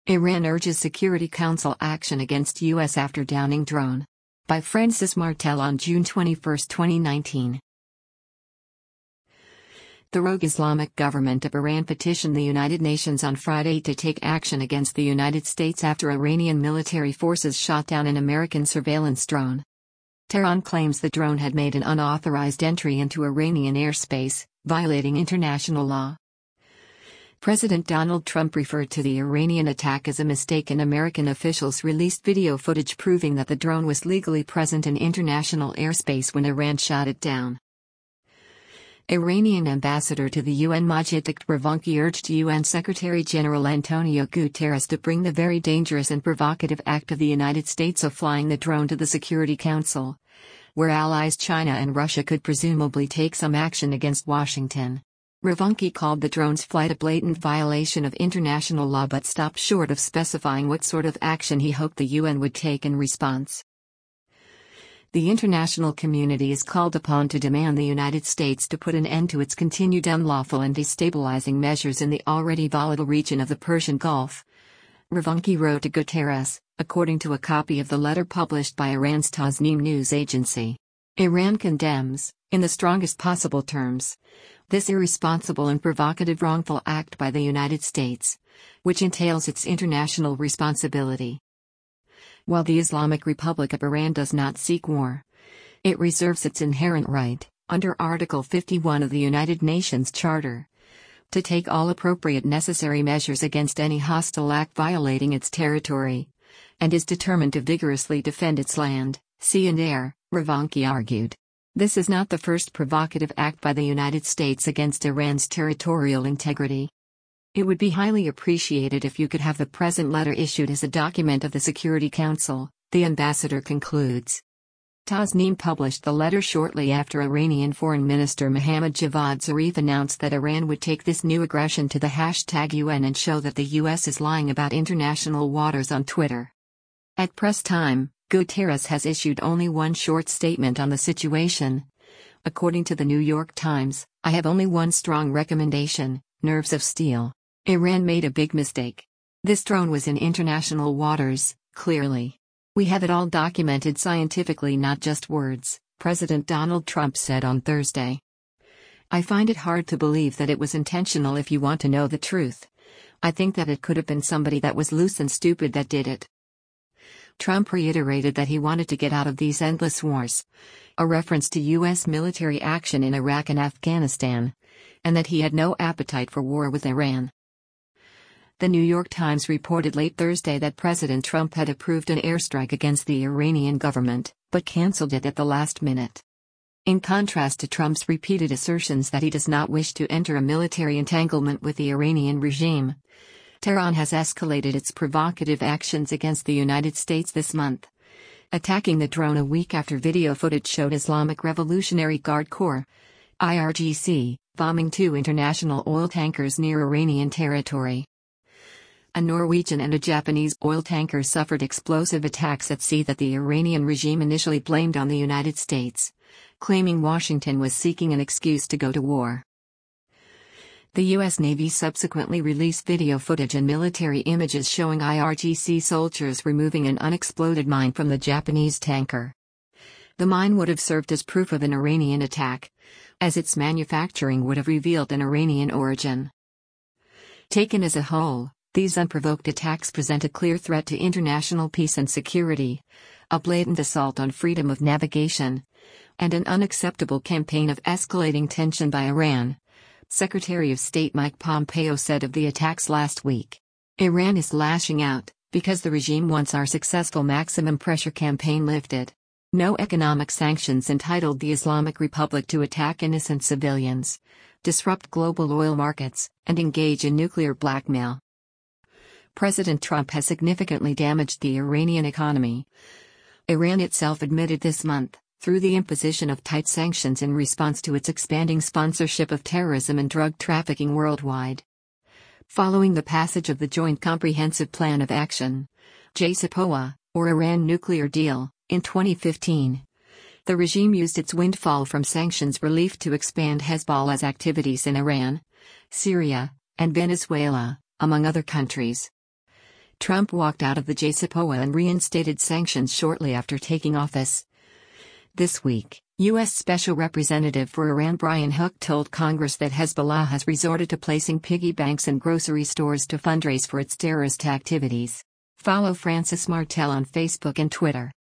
Iran urges Security Council action against U.S. after downing drone. By Francis Martel on June 21, 2019. The rogue Islamic government of Iran petitioned the United Nations on Friday to take action against the United States after Iranian military forces shot down an American surveillance drone. Tehran claims the drone had made an unauthorized entry into Iranian airspace, violating international law. President Donald Trump referred to the Iranian attack as a mistake, and American officials released video footage proving that the drone was legally present in international airspace when Iran shot it down. Iranian ambassador to the UN Majid Ghazvani urged UN Secretary-General Antonio Guterres to bring the very dangerous and provocative act of the United States of flying the drone to the Security Council, where allies China and Russia could presumably take some action against Washington. Ghazvani called the drone's flight a blatant violation of international law but stopped short of specifying what sort of action he hoped the UN would take in response. The international community is called upon to demand the United States to put an end to its continued unlawful and destabilizing measures in the already volatile region of the Persian Gulf. Ghazvani wrote to Guterres, according to a copy of the letter published by Iran's Tasnim news agency. Iran condemns, in the strongest possible terms, this irresponsible and provocative wrongful act by the United States, which entails its international responsibility. While the Islamic Republic of Iran does not seek war, it reserves its inherent right, under Article 51 of the United Nations Charter, to take all appropriate necessary measures against any hostile act violating its territory, and is determined to vigorously defend its land, sea and air, Ghazvani argued. This is not the first provocative act by the United States against Iran's territorial integrity. It would be highly appreciated if you could have the present letter issued as a document of the Security Council, the ambassador concludes. Tasnim published the letter shortly after Iranian Foreign Minister Mohammad Javad Zarif announced that Iran would take this new aggression to the #UN and show that the U.S. is lying about international waters on Twitter. At press time, Guterres has issued only one short statement on the situation. According to the New York Times, I have only one strong recommendation: nerves of steel. Iran made a big mistake. This drone was in international waters, clearly. We have it all documented scientifically, not just words, President Donald Trump said on Thursday. I find it hard to believe that it was intentional if you want to know the truth. I think that it could have been somebody that was loose and stupid that did it. Trump reiterated that he wanted to get out of these endless wars, a reference to U.S. military action in Iraq and Afghanistan, and that he had no appetite for war with Iran. The New York Times reported late Thursday that President Trump had approved an airstrike against the Iranian government, but canceled it at the last minute. In contrast to Trump's repeated assertions that he does not wish to enter a military entanglement with the Iranian regime, Tehran has escalated its provocative actions against the United States this month, attacking the drone a week after video footage showed Islamic Revolutionary Guard Corps, IRGC, bombing 2 international oil tankers near Iranian territory. A Norwegian and a Japanese oil tanker suffered explosive attacks at sea that the Iranian regime initially blamed on the United States, claiming Washington was seeking an excuse to go to war. The U.S. Navy subsequently released video footage and military images showing IRGC soldiers removing an unexploded mine from the Japanese tanker. The mine would have served as proof of an Iranian attack, as its manufacturing would have revealed an Iranian origin. Taken as a whole, these unprovoked attacks present a clear threat to international peace and security, a blatant assault on freedom of navigation, and an unacceptable campaign of escalating tension by Iran, Secretary of State Mike Pompeo said of the attacks last week. Iran is lashing out, because the regime wants our successful maximum pressure campaign lifted. No economic sanctions entitled the Islamic Republic to attack innocent civilians, disrupt global oil markets, and engage in nuclear blackmail. President Trump has significantly damaged the Iranian economy. Iran itself admitted this month, through the imposition of tight sanctions in response to its expanding sponsorship of terrorism and drug trafficking worldwide. Following the passage of the Joint Comprehensive Plan of Action, JCPOA, or Iran nuclear deal, in 2015, the regime used its windfall from sanctions relief to expand Hezbollah's activities in Iran, Syria, and Venezuela, among other countries. Trump walked out of the JCPOA and reinstated sanctions shortly after taking office. This week, U.S. Special Representative for Iran Brian Hook told Congress that Hezbollah has resorted to placing piggy banks in grocery stores to fundraise for its terrorist activities. Follow Francis Martel on Facebook and Twitter.